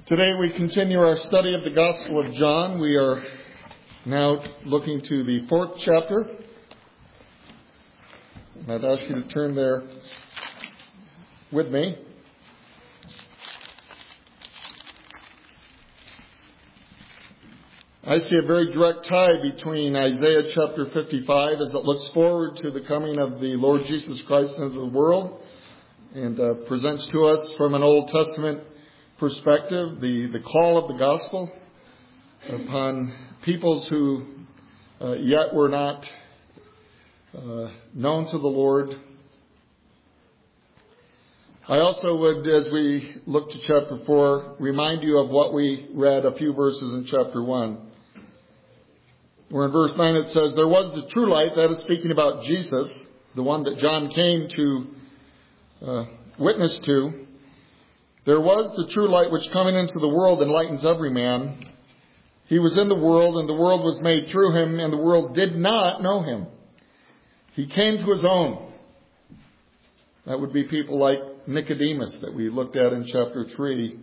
Today we continue our study of the Gospel of John. We are now looking to the 4th chapter. And I'd ask you to turn there with me. I see a very direct tie between Isaiah chapter 55 as it looks forward to the coming of the Lord Jesus Christ into the world and presents to us from an Old Testament perspective the call of the gospel upon peoples who yet were not known to the Lord. I also would, as we look to chapter 4, remind you of what we read a few verses in chapter 1. Where in verse 9 it says, "There was the true light," that is speaking about Jesus, the one that John came to witness to. "There was the true light which coming into the world enlightens every man. He was in the world, and the world was made through him, and the world did not know him. He came to his own." That would be people like Nicodemus that we looked at in chapter 3.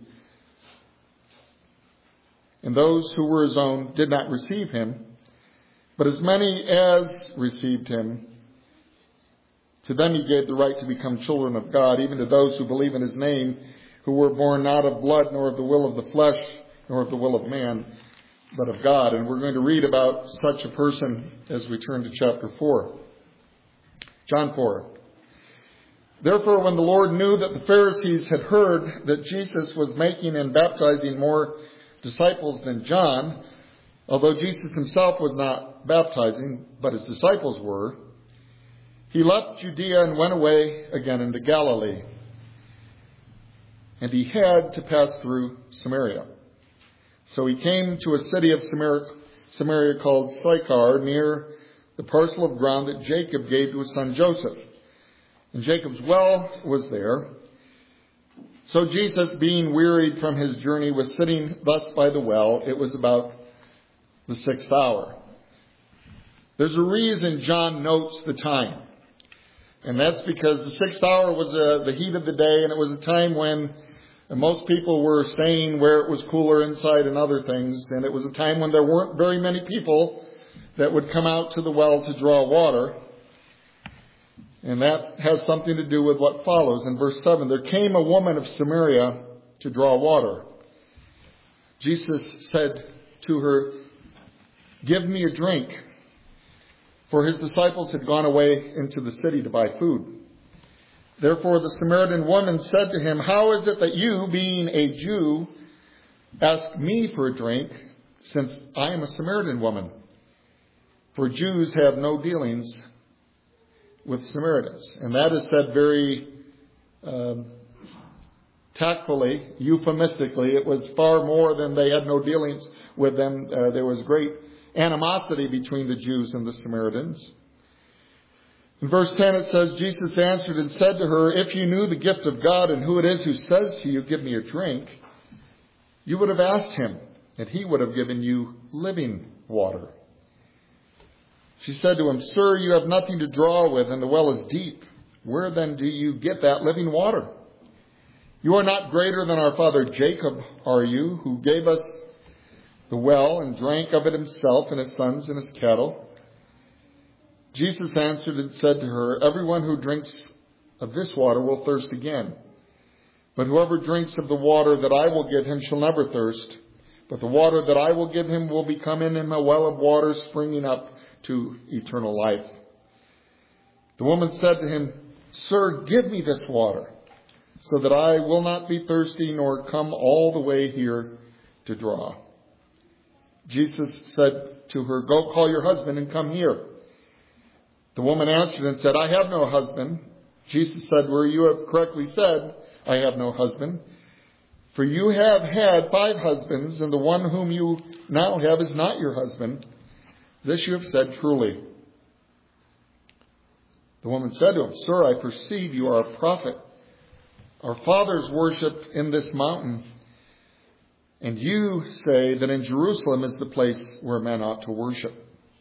"And those who were his own did not receive him. But as many as received him, to them he gave the right to become children of God, even to those who believe in his name, who were born not of blood, nor of the will of the flesh, nor of the will of man, but of God." And we're going to read about such a person as we turn to chapter 4. John 4. "Therefore, when the Lord knew that the Pharisees had heard that Jesus was making and baptizing more disciples than John, although Jesus himself was not baptizing, but his disciples were, he left Judea and went away again into Galilee. And he had to pass through Samaria. So he came to a city of Samaria called Sychar, near the parcel of ground that Jacob gave to his son Joseph. And Jacob's well was there. So Jesus, being wearied from his journey, was sitting thus by the well. It was about the 6th hour. There's a reason John notes the time. And that's because the 6th hour was the heat of the day, and it was a time when most people were staying where it was cooler inside and other things. And it was a time when there weren't very many people that would come out to the well to draw water. And that has something to do with what follows. In verse 7, "There came a woman of Samaria to draw water. Jesus said to her, 'Give me a drink.' For his disciples had gone away into the city to buy food. Therefore the Samaritan woman said to him, 'How is it that you, being a Jew, ask me for a drink, since I am a Samaritan woman?' For Jews have no dealings with Samaritans." And that is said very tactfully, euphemistically. It was far more than they had no dealings with them. There was great animosity between the Jews and the Samaritans. In verse 10 it says, "Jesus answered and said to her, 'If you knew the gift of God and who it is who says to you, "Give me a drink," you would have asked him, and he would have given you living water.' She said to him, 'Sir, you have nothing to draw with, and the well is deep. Where then do you get that living water? You are not greater than our father Jacob, are you, who gave us the well and drank of it himself and his sons and his cattle?' Jesus answered and said to her, 'Everyone who drinks of this water will thirst again. But whoever drinks of the water that I will give him shall never thirst. But the water that I will give him will become in him a well of water springing up to eternal life.' The woman said to him, 'Sir, give me this water, so that I will not be thirsty nor come all the way here to draw.' Jesus said to her, 'Go call your husband and come here.' The woman answered and said, 'I have no husband.' Jesus said, 'Where you have correctly said, "I have no husband." For you have had 5 husbands, and the one whom you now have is not your husband. This you have said truly.' The woman said to him, 'Sir, I perceive you are a prophet. Our fathers worshipped in this mountain, and you say that in Jerusalem is the place where men ought to worship.'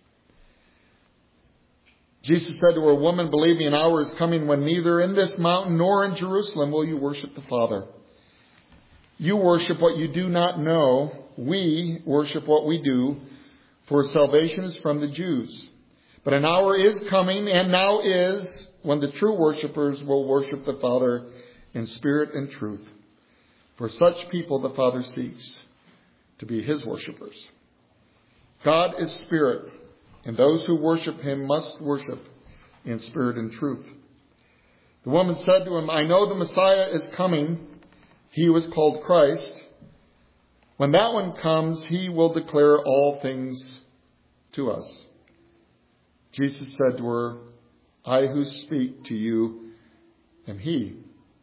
Jesus said to her, 'Woman, believe me, an hour is coming when neither in this mountain nor in Jerusalem will you worship the Father. You worship what you do not know. We worship what we do, for salvation is from the Jews. But an hour is coming, and now is, when the true worshipers will worship the Father in spirit and truth. For such people the Father seeks to be his worshipers. God is spirit, and those who worship him must worship in spirit and truth. The woman said to him, I know the Messiah is coming. He was called Christ. When that one comes, he will declare all things to us. Jesus said to her, I who speak to you am he.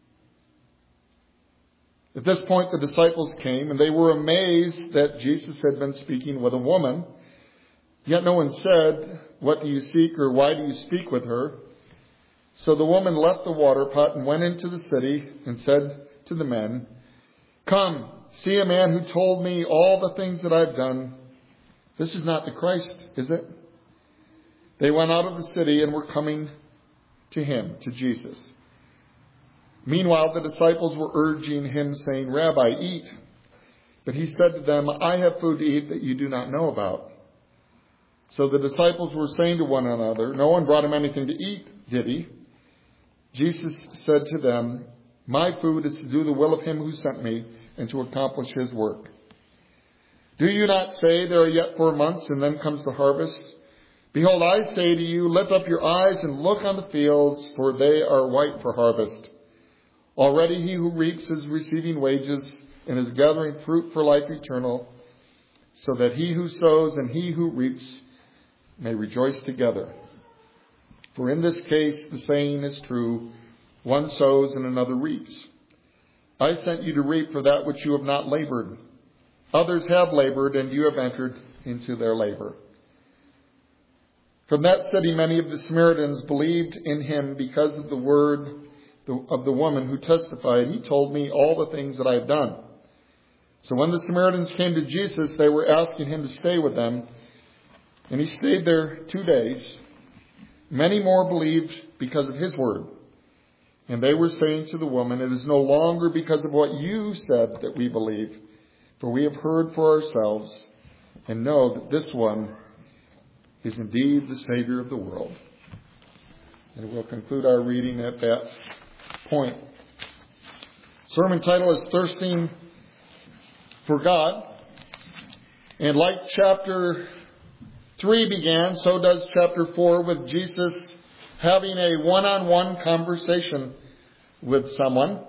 At this point, the disciples came, and they were amazed that Jesus had been speaking with a woman. Yet no one said, what do you seek, or why do you speak with her? So the woman left the water pot and went into the city and said to the men, come, see a man who told me all the things that I've done. This is not the Christ, is it? They went out of the city and were coming to him, to Jesus. Meanwhile, the disciples were urging him, saying, Rabbi, eat. But he said to them, I have food to eat that you do not know about. So the disciples were saying to one another, no one brought him anything to eat, did he? Jesus said to them, my food is to do the will of him who sent me and to accomplish his work. Do you not say there are yet 4 months and then comes the harvest? Behold, I say to you, lift up your eyes and look on the fields, for they are white for harvest. Already he who reaps is receiving wages and is gathering fruit for life eternal, so that he who sows and he who reaps may rejoice together. For in this case the saying is true, one sows and another reaps. I sent you to reap for that which you have not labored. Others have labored, and you have entered into their labor. From that city many of the Samaritans believed in him because of the word of the woman who testified, he told me all the things that I have done. So when the Samaritans came to Jesus, they were asking him to stay with them, and he stayed there 2 days. Many more believed because of his word. And they were saying to the woman, it is no longer because of what you said that we believe, for we have heard for ourselves and know that this one is indeed the Savior of the world. And we'll conclude our reading at that point. Sermon title is Thirsting for God. And like chapter 3 began, so does chapter 4 with Jesus having a one-on-one conversation with someone.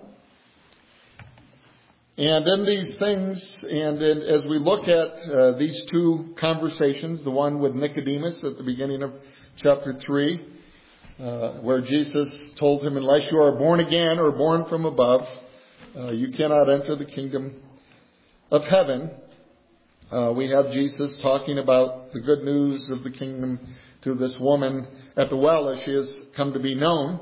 And in these things, as we look at these two conversations, the one with Nicodemus at the beginning of chapter 3, where Jesus told him, unless you are born again or born from above, you cannot enter the kingdom of heaven. We have Jesus talking about the good news of the kingdom to this woman at the well as she has come to be known.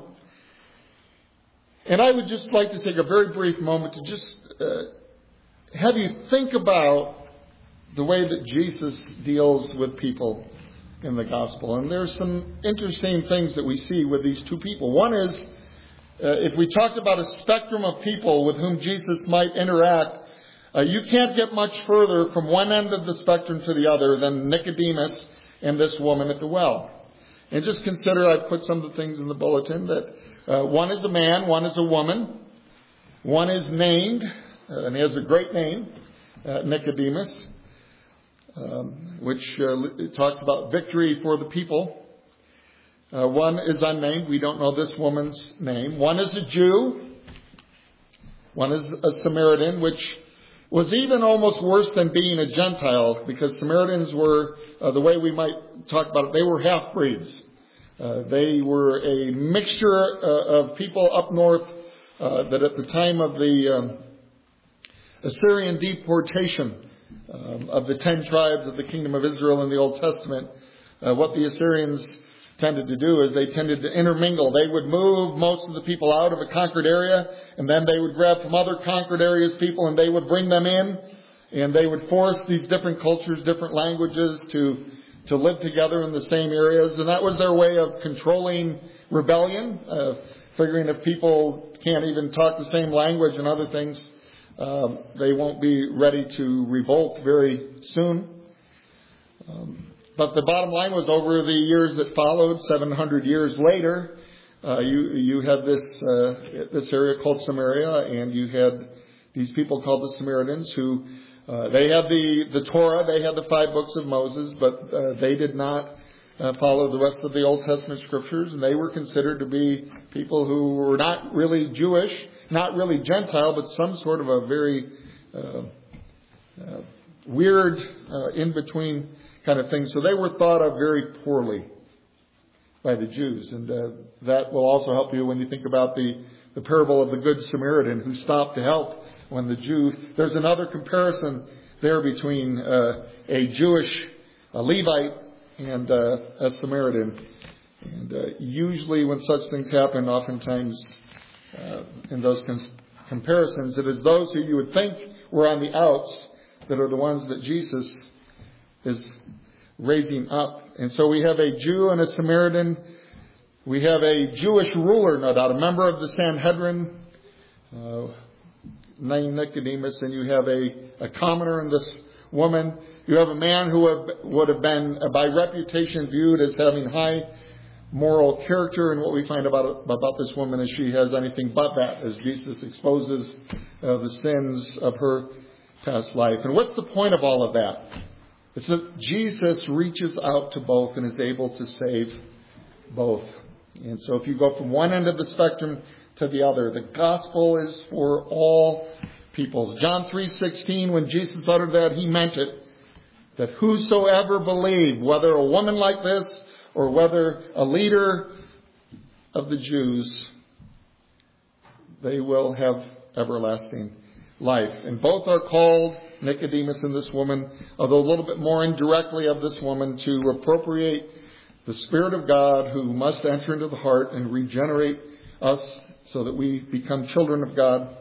And I would just like to take a very brief moment to just have you think about the way that Jesus deals with people in the gospel. And there's some interesting things that we see with these two people. One is, if we talked about a spectrum of people with whom Jesus might interact, you can't get much further from one end of the spectrum to the other than Nicodemus and this woman at the well. And just consider, I've put some of the things in the bulletin, that one is a man, one is a woman. One is named, and he has a great name, Nicodemus, which talks about victory for the people. One is unnamed. We don't know this woman's name. One is a Jew. One is a Samaritan, which was even almost worse than being a Gentile, because Samaritans were, the way we might talk about it, they were half-breeds. They were a mixture of people up north that at the time of the Assyrian deportation of the 10 tribes of the kingdom of Israel in the Old Testament, what the Assyrians tended to do is they tended to intermingle. They would move most of the people out of a conquered area, and then they would grab from other conquered areas people, and they would bring them in, and they would force these different cultures, different languages to live together in the same areas. And that was their way of controlling rebellion, figuring if people can't even talk the same language and other things, They won't be ready to revolt very soon. But the bottom line was, over the years that followed, 700 years later, you had this area called Samaria, and you had these people called the Samaritans, who they had the Torah, they had the 5 books of Moses, but they did not follow the rest of the Old Testament scriptures, and they were considered to be people who were not really Jewish, not really Gentile, but some sort of a very weird in-between kind of thing. So they were thought of very poorly by the Jews. And that will also help you when you think about the parable of the Good Samaritan who stopped to help when the Jew... There's another comparison there between a Jewish, a Levite, and a Samaritan. And usually when such things happen, oftentimes in those comparisons, it is those who you would think were on the outs that are the ones that Jesus is raising up. And so we have a Jew and a Samaritan. We have a Jewish ruler, no doubt, a member of the Sanhedrin, named Nicodemus, and you have a commoner in this woman. You have a man who would have been, by reputation, viewed as having high moral character, and what we find about this woman is she has anything but that, as Jesus exposes the sins of her past life. And what's the point of all of that? It's that Jesus reaches out to both and is able to save both. And so if you go from one end of the spectrum to the other, the gospel is for all peoples. John 3:16, when Jesus uttered that, he meant it. That whosoever believed, whether a woman like this or whether a leader of the Jews, they will have everlasting life. And both are called, Nicodemus and this woman, although a little bit more indirectly of this woman, to appropriate the Spirit of God who must enter into the heart and regenerate us so that we become children of God.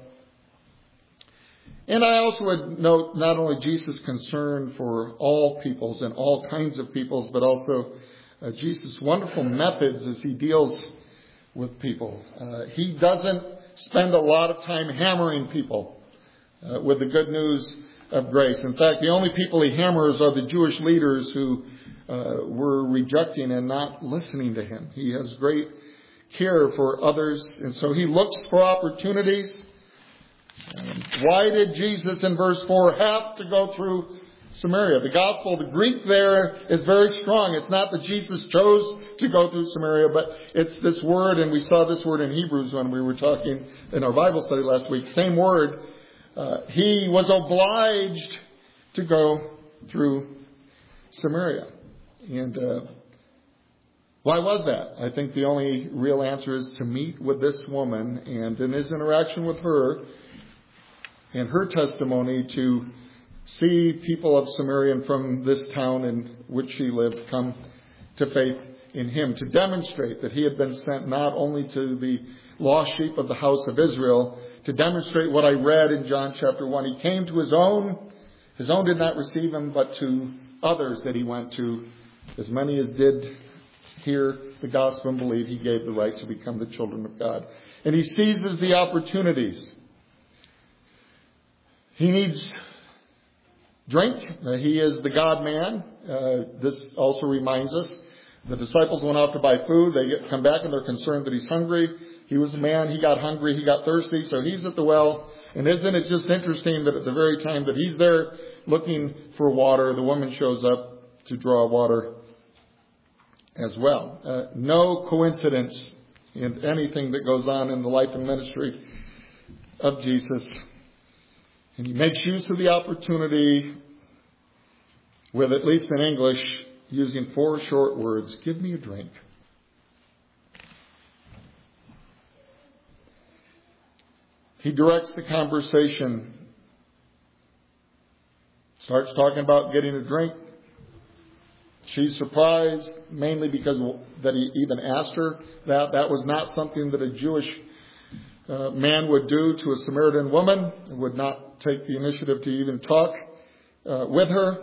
And I also would note not only Jesus' concern for all peoples and all kinds of peoples, but also Jesus' wonderful methods as he deals with people. He doesn't spend a lot of time hammering people with the good news of grace. In fact, the only people he hammers are the Jewish leaders who were rejecting and not listening to him. He has great care for others, and so he looks for opportunities. Why did Jesus in verse 4 have to go through Samaria? The gospel, the Greek there is very strong. It's not that Jesus chose to go through Samaria, but it's this word, and we saw this word in Hebrews when we were talking in our Bible study last week. Same word. He was obliged to go through Samaria. And why was that? I think the only real answer is to meet with this woman, and in his interaction with her and her testimony, to see people of Samaria and from this town in which she lived come to faith in him, to demonstrate that he had been sent not only to the lost sheep of the house of Israel, to demonstrate what I read in John chapter 1. He came to his own did not receive him, but to others that he went to, as many as did hear the gospel and believe, he gave the right to become the children of God. And he seizes the opportunities. He needs drink. He is the God-man. This also reminds us, the disciples went out to buy food. They come back and they're concerned that he's hungry. He was a man. He got hungry. He got thirsty. So he's at the well. And isn't it just interesting that at the very time that he's there looking for water, the woman shows up to draw water as well. No coincidence in anything that goes on in the life and ministry of Jesus. And he makes use of the opportunity with, at least in English, using 4 short words. Give me a drink. He directs the conversation. Starts talking about getting a drink. She's surprised, mainly because that he even asked her that. That was not something that a Jewish man would do to a Samaritan woman. Would not take the initiative to even talk with her.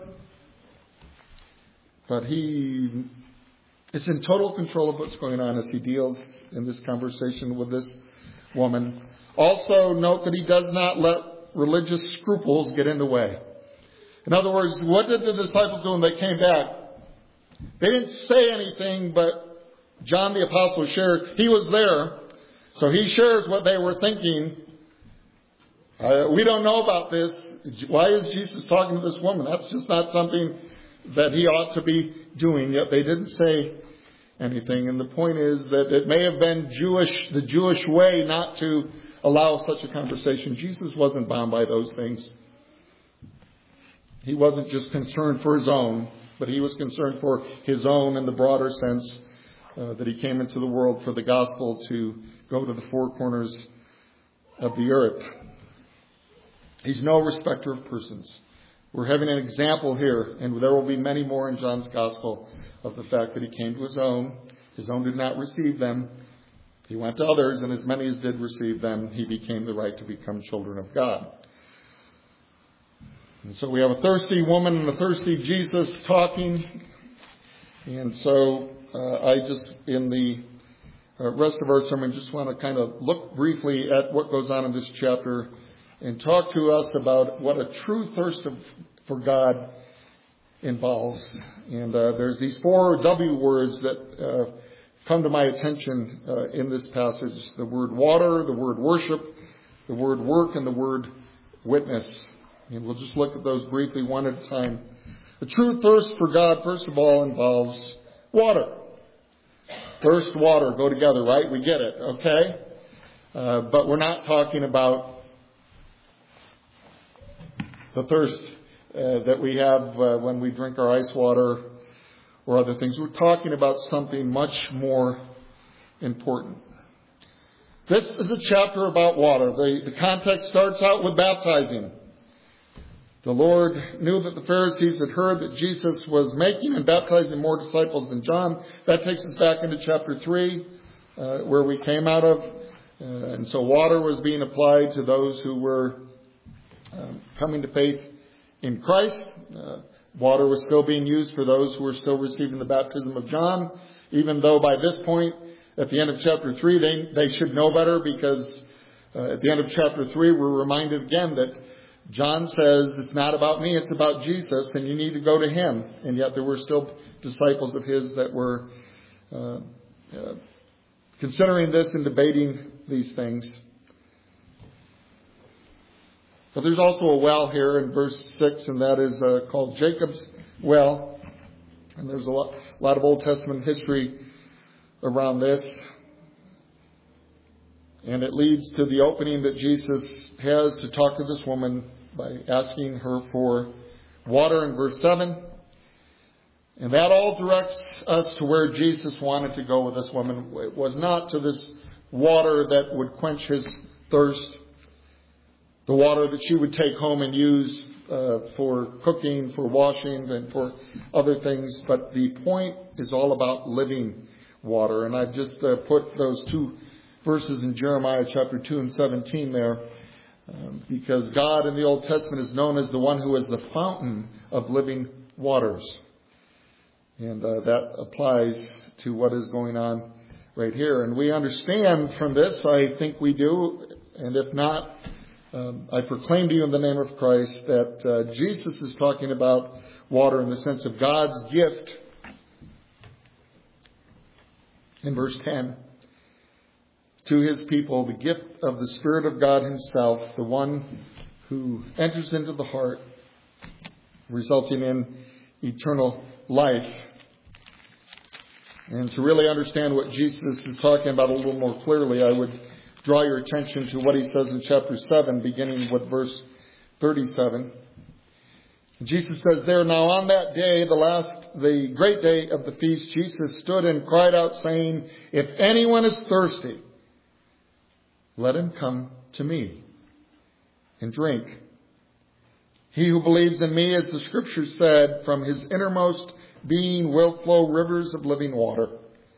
But he is in total control of what's going on as he deals in this conversation with this woman. Also note that he does not let religious scruples get in the way. In other words, what did the disciples do when they came back? They didn't say anything, but John the Apostle shared. He was there, so he shares what they were thinking. We don't know about this. Why is Jesus talking to this woman? That's just not something that he ought to be doing. Yet they didn't say anything. And the point is that it may have been the Jewish way not to allow such a conversation. Jesus wasn't bound by those things. He wasn't just concerned for his own, but he was concerned for his own in the broader sense that he came into the world for the gospel to go to the four corners of the earth. He's no respecter of persons. We're having an example here, and there will be many more in John's gospel, of the fact that he came to his own. His own did not receive them. He went to others, and as many as did receive them, he became the right to become children of God. And so we have a thirsty woman and a thirsty Jesus talking. And so I just, in the rest of our sermon, just want to kind of look briefly at what goes on in this chapter and talk to us about what a true thirst for God involves. And there's these 4 W words that come to my attention in this passage. The word water, the word worship, the word work, and the word witness. And we'll just look at those briefly one at a time. The true thirst for God, first of all, involves water. Thirst, water go together, right? We get it, okay? But we're not talking about the thirst that we have when we drink our ice water or other things. We're talking about something much more important. This is a chapter about water. The context starts out with baptizing. The Lord knew that the Pharisees had heard that Jesus was making and baptizing more disciples than John. That takes us back into chapter 3, where we came out of. And so water was being applied to those who were coming to faith in Christ. Water was still being used for those who were still receiving the baptism of John, even though by this point, at the end of chapter 3, they should know better, because at the end of chapter 3, we're reminded again that John says, it's not about me, it's about Jesus, and you need to go to him. And yet there were still disciples of his that were considering this and debating these things. But there's also a well here in verse 6, and that is called Jacob's well. And there's a lot of Old Testament history around this. And it leads to the opening that Jesus has to talk to this woman by asking her for water in verse 7. And that all directs us to where Jesus wanted to go with this woman. It was not to this water that would quench his thirst, the water that she would take home and use for cooking, for washing, and for other things. But the point is all about living water. And I've just put those 2 verses in Jeremiah chapter 2 and 17 there, because God in the Old Testament is known as the one who is the fountain of living waters. And that applies to what is going on right here. And we understand from this, I think we do, and if not, I proclaim to you in the name of Christ that Jesus is talking about water in the sense of God's gift in verse 10. To his people, the gift of the Spirit of God himself, the one who enters into the heart, resulting in eternal life. And to really understand what Jesus is talking about a little more clearly, I would draw your attention to what he says in chapter 7, beginning with verse 37. Jesus says there, now on that day, the great day of the feast, Jesus stood and cried out, saying, if anyone is thirsty, let him come to me and drink. He who believes in me, as the scripture said, from his innermost being will flow rivers of living water.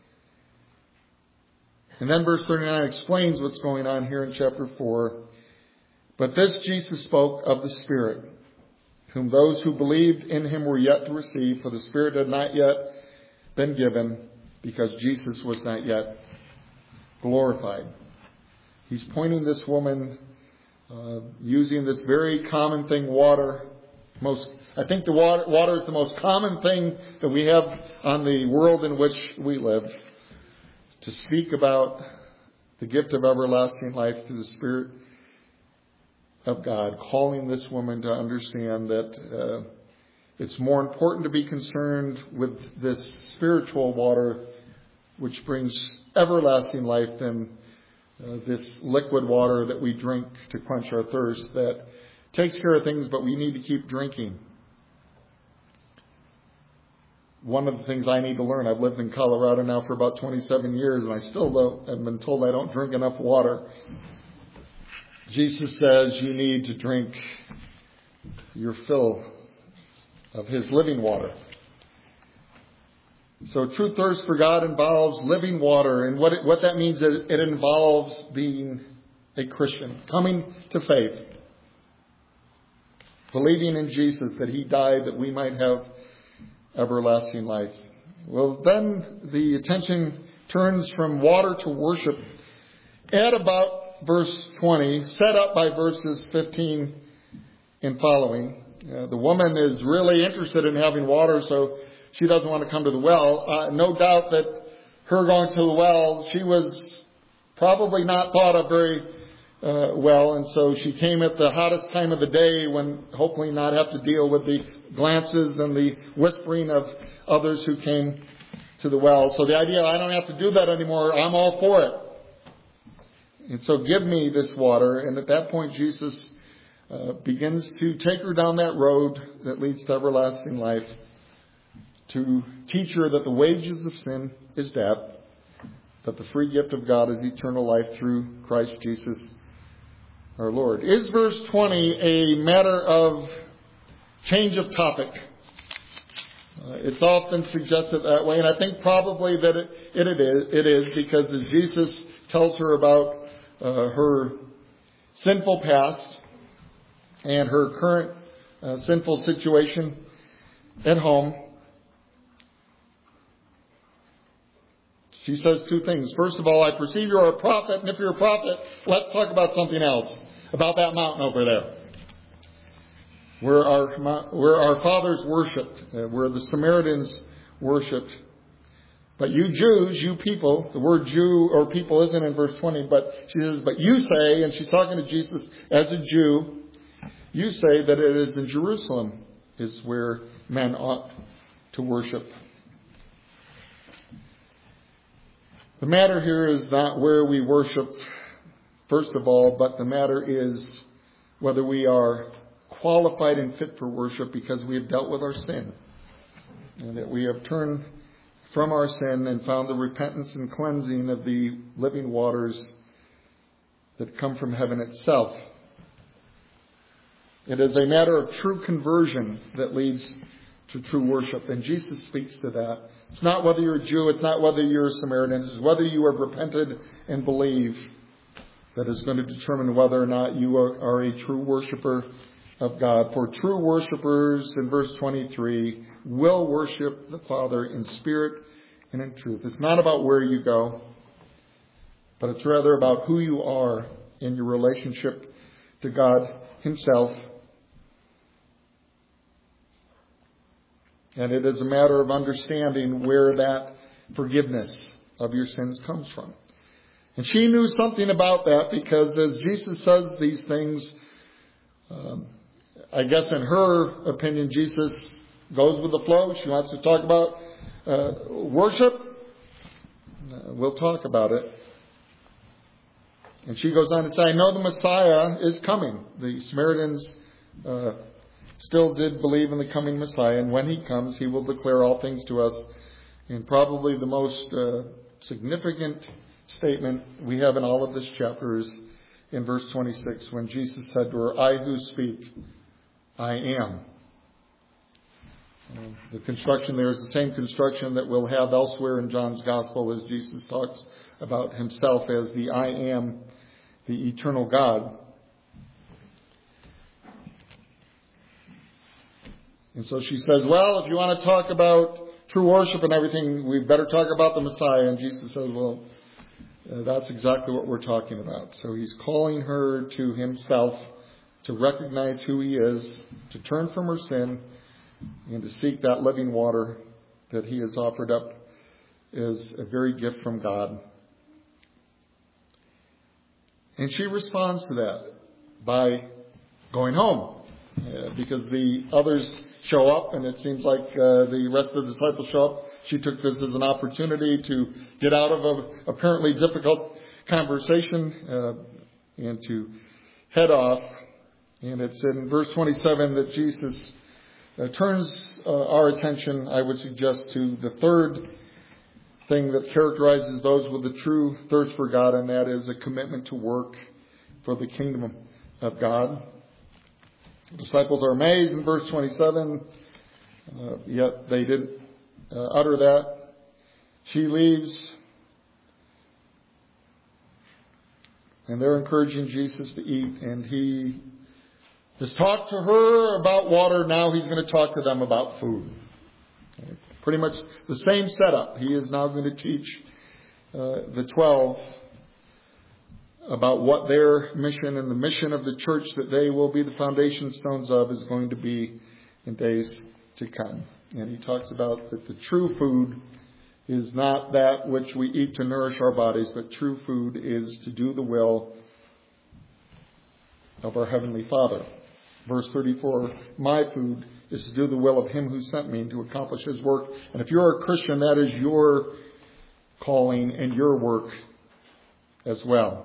And then verse 39 explains what's going on here in chapter 4. But this Jesus spoke of the Spirit, whom those who believed in him were yet to receive, for the Spirit had not yet been given, because Jesus was not yet glorified. He's pointing this woman using this very common thing, water. I think the water is the most common thing that we have on the world in which we live, to speak about the gift of everlasting life through the Spirit of God, calling this woman to understand that it's more important to be concerned with this spiritual water which brings everlasting life than this liquid water that we drink to quench our thirst, that takes care of things, but we need to keep drinking. One of the things I need to learn, I've lived in Colorado now for about 27 years, and I still have been told I don't drink enough water. Jesus says you need to drink your fill of His living water. So true thirst for God involves living water, and what that means is it involves being a Christian, coming to faith, believing in Jesus that He died that we might have everlasting life. Well, then the attention turns from water to worship at about verse 20, set up by verses 15 and following. The woman is really interested in having water, so she doesn't want to come to the well. No doubt that her going to the well, she was probably not thought of very well, and so she came at the hottest time of the day when hopefully not have to deal with the glances and the whispering of others who came to the well. So the idea, I don't have to do that anymore, I'm all for it. And so give me this water. And at that point Jesus begins to take her down that road that leads to everlasting life, to teach her that the wages of sin is death, that the free gift of God is eternal life through Christ Jesus our Lord. Is verse 20 a matter of change of topic? It's often suggested that way, and I think probably that it is, because as Jesus tells her about her sinful past and her current sinful situation at home, she says two things. First of all, I perceive you're a prophet, and if you're a prophet, let's talk about something else, about that mountain over there, where our fathers worshipped, where the Samaritans worshipped. But you Jews, you people, the word Jew or people isn't in verse 20, but she says, but you say, and she's talking to Jesus as a Jew, you say that it is in Jerusalem is where men ought to worship. The matter here is not where we worship, first of all, but the matter is whether we are qualified and fit for worship because we have dealt with our sin, and that we have turned from our sin and found the repentance and cleansing of the living waters that come from heaven itself. It is a matter of true conversion that leads to true worship. And Jesus speaks to that. It's not whether you're a Jew, it's not whether you're a Samaritan, it's whether you have repented and believe that is going to determine whether or not you are a true worshiper of God. For true worshipers, in verse 23, will worship the Father in spirit and in truth. It's not about where you go, but it's rather about who you are in your relationship to God Himself. And it is a matter of understanding where that forgiveness of your sins comes from. And she knew something about that, because as Jesus says these things, I guess in her opinion, Jesus goes with the flow. She wants to talk about worship. We'll talk about it. And she goes on to say, I know the Messiah is coming. The Samaritans still did believe in the coming Messiah, and when He comes, He will declare all things to us. And probably the most significant statement we have in all of this chapter is in verse 26, when Jesus said to her, I who speak, I am. The construction there is the same construction that we'll have elsewhere in John's Gospel, as Jesus talks about Himself as the I am, the eternal God. And so she says, well, if you want to talk about true worship and everything, we better talk about the Messiah. And Jesus says, well, That's exactly what we're talking about. So he's calling her to himself, to recognize who he is, to turn from her sin, and to seek that living water that he has offered up as a very gift from God. And she responds to that by going home, because the others show up, and it seems like the rest of the disciples show up. She took this as an opportunity to get out of an apparently difficult conversation and to head off. And it's in verse 27 that Jesus turns our attention, I would suggest, to the third thing that characterizes those with a true thirst for God, and that is a commitment to work for the kingdom of God. The disciples are amazed in verse 27, yet they didn't utter that. She leaves, and they're encouraging Jesus to eat, and he has talked to her about water. Now he's going to talk to them about food. Pretty much the same setup. He is now going to teach the 12 about what their mission and the mission of the church that they will be the foundation stones of is going to be in days to come. And he talks about that the true food is not that which we eat to nourish our bodies, but true food is to do the will of our Heavenly Father. Verse 34, my food is to do the will of him who sent me and to accomplish his work. And if you're a Christian, that is your calling and your work as well.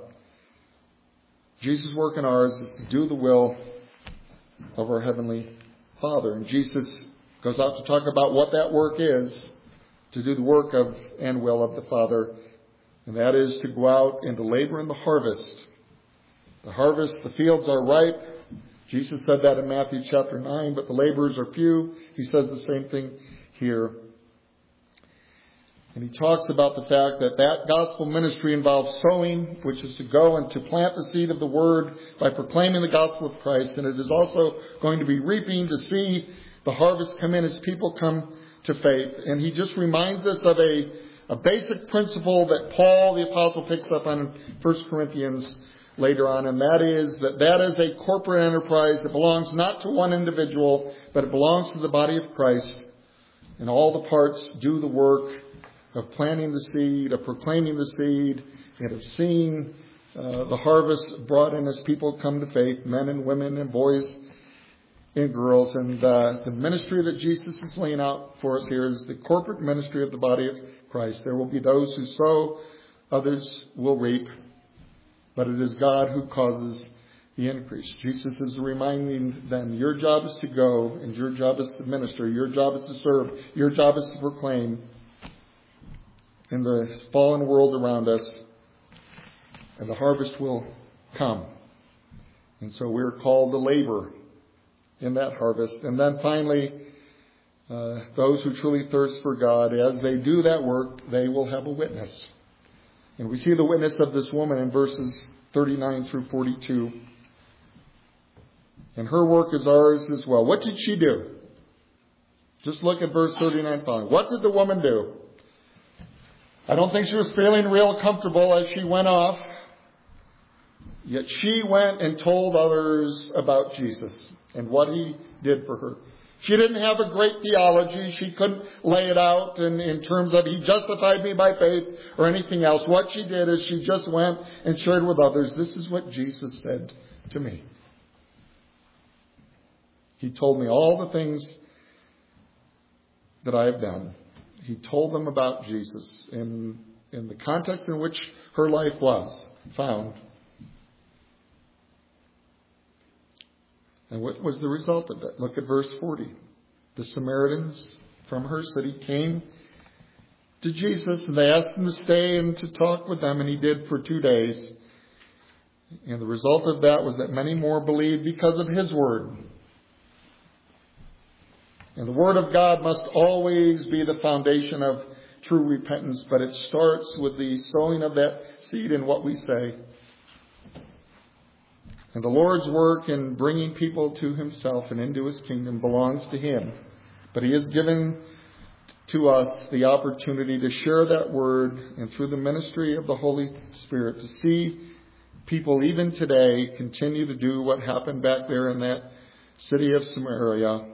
Jesus' work and ours is to do the will of our Heavenly Father. And Jesus goes out to talk about what that work is, to do the work of and will of the Father. And that is to go out and to labor in the harvest. The harvest, the fields are ripe. Jesus said that in Matthew chapter 9, but the laborers are few. He says the same thing here. And he talks about the fact that that gospel ministry involves sowing, which is to go and to plant the seed of the word by proclaiming the gospel of Christ. And it is also going to be reaping to see the harvest come in as people come to faith. And he just reminds us of a basic principle that Paul the apostle picks up on in 1 Corinthians later on, and that is a corporate enterprise that belongs not to one individual, but it belongs to the body of Christ. And all the parts do the work of planting the seed, of proclaiming the seed, and of seeing the harvest brought in as people come to faith, men and women and boys and girls. And the ministry that Jesus is laying out for us here is the corporate ministry of the body of Christ. There will be those who sow, others will reap. But it is God who causes the increase. Jesus is reminding them, your job is to go, and your job is to minister, your job is to serve, your job is to proclaim in the fallen world around us, and the harvest will come. And so we're called to labor in that harvest. And then finally, those who truly thirst for God, as they do that work, they will have a witness. And we see the witness of this woman in verses 39 through 42. And her work is ours as well. What did she do? Just look at verse 39 following. What did the woman do? I don't think she was feeling real comfortable as she went off. Yet she went and told others about Jesus and what he did for her. She didn't have a great theology. She couldn't lay it out in terms of he justified me by faith or anything else. What she did is she just went and shared with others, this is what Jesus said to me. He told me all the things that I have done. He told them about Jesus in the context in which her life was found. And what was the result of it? Look at verse 40. The Samaritans from her city came to Jesus, and they asked him to stay and to talk with them, and he did for 2 days. And the result of that was that many more believed because of his word. And the word of God must always be the foundation of true repentance, but it starts with the sowing of that seed in what we say. And the Lord's work in bringing people to himself and into his kingdom belongs to him. But he has given to us the opportunity to share that word, and through the ministry of the Holy Spirit to see people even today continue to do what happened back there in that city of Samaria,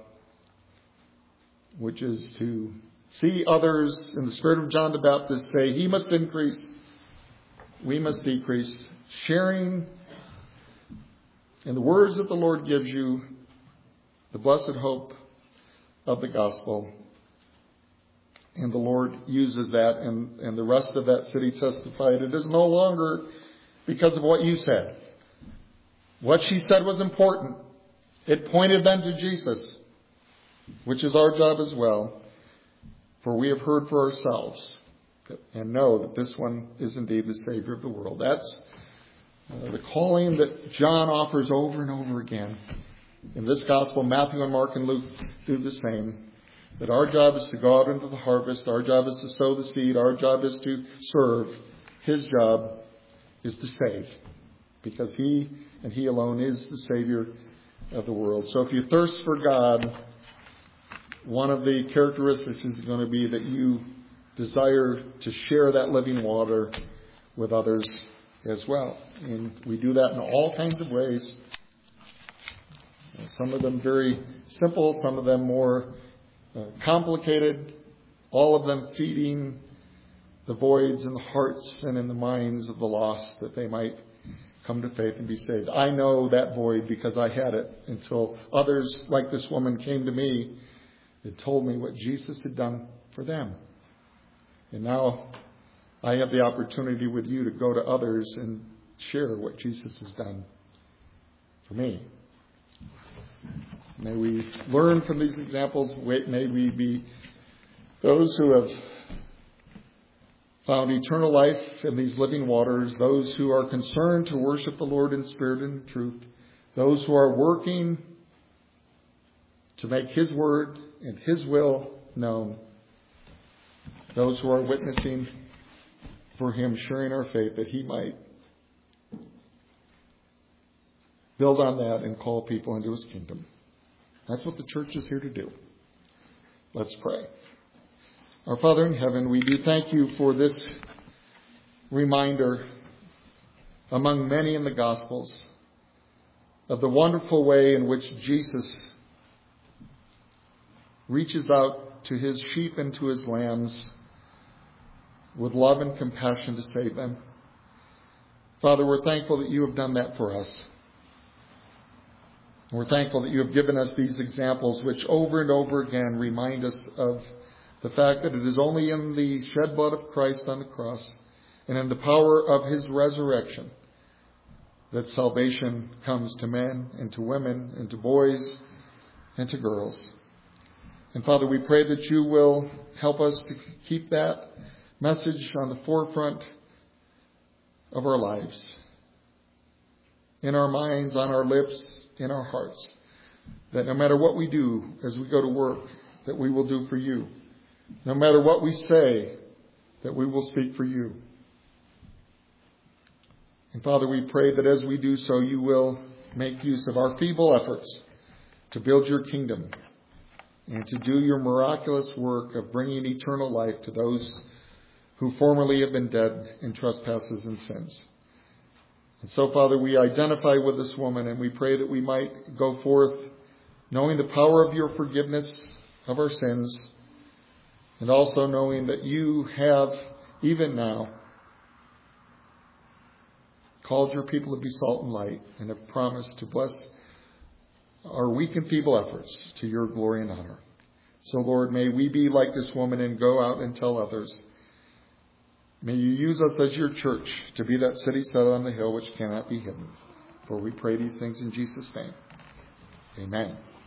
which is to see others in the spirit of John the Baptist say, he must increase, we must decrease, sharing in the words that the Lord gives you, the blessed hope of the gospel. And the Lord uses that, and the rest of that city testified. It is no longer because of what you said. What she said was important. It pointed them to Jesus, which is our job as well. For we have heard for ourselves and know that this one is indeed the Savior of the world. That's the calling that John offers over and over again. In this gospel, Matthew and Mark and Luke do the same. That our job is to go out into the harvest. Our job is to sow the seed. Our job is to serve. His job is to save. Because He and He alone is the Savior of the world. So if you thirst for God, one of the characteristics is going to be that you desire to share that living water with others as well. And we do that in all kinds of ways. Some of them very simple, some of them more complicated, all of them feeding the voids in the hearts and in the minds of the lost that they might come to faith and be saved. I know that void because I had it until others like this woman came to me and told me what Jesus had done for them. And now I have the opportunity with you to go to others and share what Jesus has done for me. May we learn from these examples. May we be those who have found eternal life in these living waters, those who are concerned to worship the Lord in spirit and truth, those who are working to make His word and His will known, those who are witnessing for Him, sharing our faith that He might build on that and call people into His kingdom. That's what the church is here to do. Let's pray. Our Father in heaven, we do thank You for this reminder among many in the Gospels of the wonderful way in which Jesus reaches out to His sheep and to His lambs with love and compassion to save them. Father, we're thankful that You have done that for us. We're thankful that You have given us these examples which over and over again remind us of the fact that it is only in the shed blood of Christ on the cross and in the power of His resurrection that salvation comes to men and to women and to boys and to girls. And Father, we pray that You will help us to keep that message on the forefront of our lives, in our minds, on our lips, in our hearts, that no matter what we do as we go to work, that we will do for You. No matter what we say, that we will speak for You. And Father, we pray that as we do so, You will make use of our feeble efforts to build Your kingdom and to do Your miraculous work of bringing eternal life to those who formerly have been dead in trespasses and sins. And so, Father, we identify with this woman, and we pray that we might go forth knowing the power of Your forgiveness of our sins, and also knowing that You have, even now, called Your people to be salt and light, and have promised to bless our weak and feeble efforts to Your glory and honor. So, Lord, may we be like this woman and go out and tell others. May You use us as Your church to be that city set on the hill which cannot be hidden. For we pray these things in Jesus' name. Amen.